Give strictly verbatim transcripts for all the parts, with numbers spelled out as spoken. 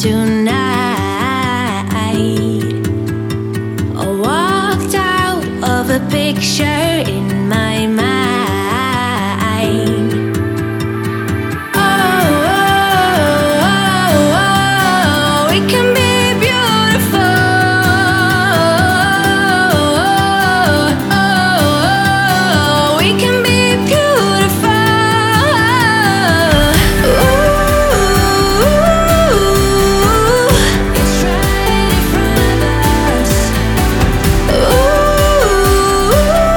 tonight. I walked out of a picture in my mind. Oh, oh, oh, oh, it can be beautiful. Oh, oh, it can be beautiful. Ooh, it's right in front of us. Ooh,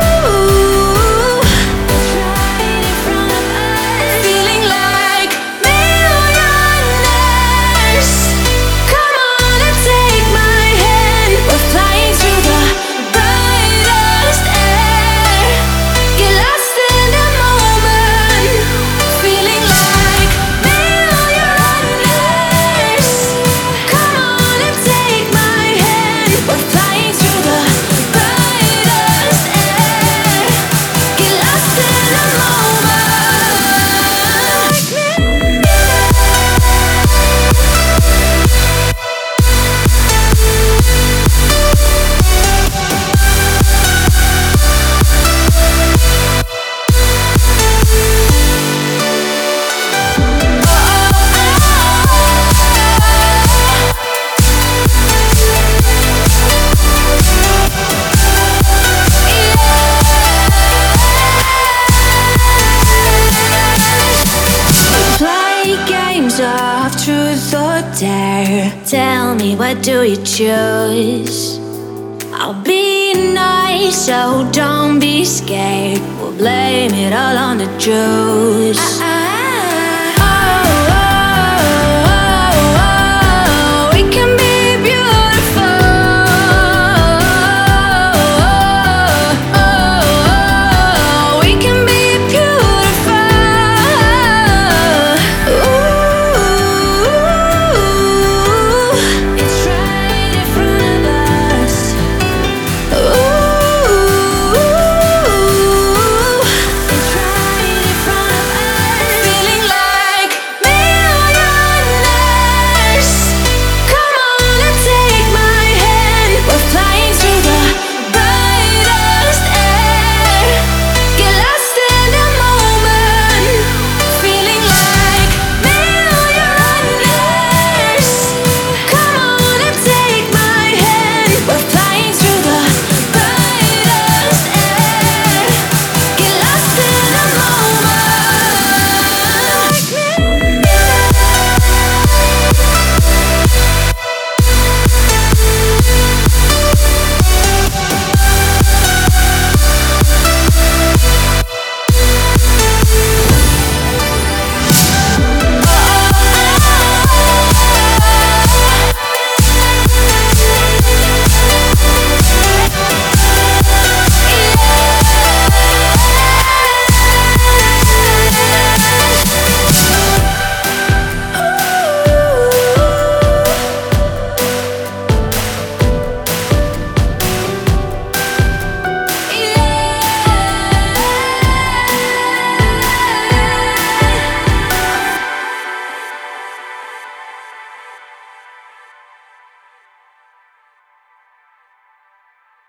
it's right in front of us. Feeling like millionaires. Come on and take my hand. We're flying through the brightest air. Get lost in the moment. Feeling like millionaires. Come on and take my hand. We're flying through the brightest air. Get lost in the play games of truth or dare. Tell me, what do you choose? I'll be nice, so don't be scared. We'll blame it all on the juice.